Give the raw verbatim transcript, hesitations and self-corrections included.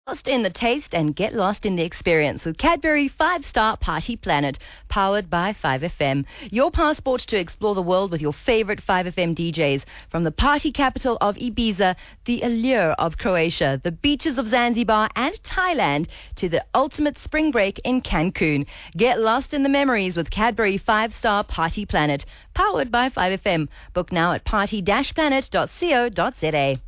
Lost in the taste and get lost in the experience with Cadbury five star Party Planet, powered by five F M. Your passport to explore the world with your favorite five F M D Js. From the party capital of Ibiza, the allure of Croatia, the beaches of Zanzibar and Thailand, to the ultimate spring break in Cancun. Get lost in the memories with Cadbury five star Party Planet, powered by five F M. Book now at party dash planet dot co dot za.